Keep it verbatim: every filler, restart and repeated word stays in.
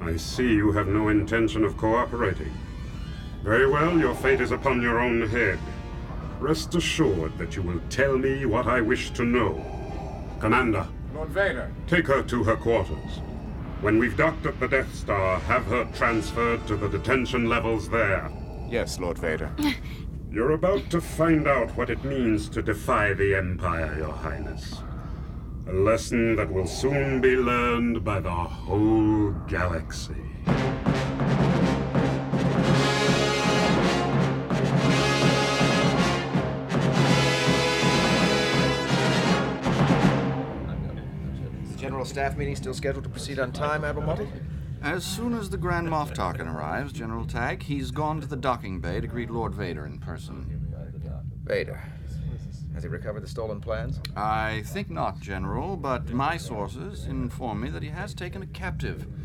I see you have no intention of cooperating. Very well, your fate is upon your own head. Rest assured that you will tell me what I wish to know. Commander. Lord Vader. Take her to her quarters. When we've docked at the Death Star, have her transferred to the detention levels there. Yes, Lord Vader. You're about to find out what it means to defy the Empire, Your Highness. A lesson that will soon be learned by the whole galaxy. Is the General Staff meeting still scheduled to proceed on time, Admiral Motti? As soon as the Grand Moff Tarkin arrives, General Tagg, he's gone to the docking bay to greet Lord Vader in person. Vader. Has he recovered the stolen plans? I think not, General, but my sources inform me that he has taken a captive.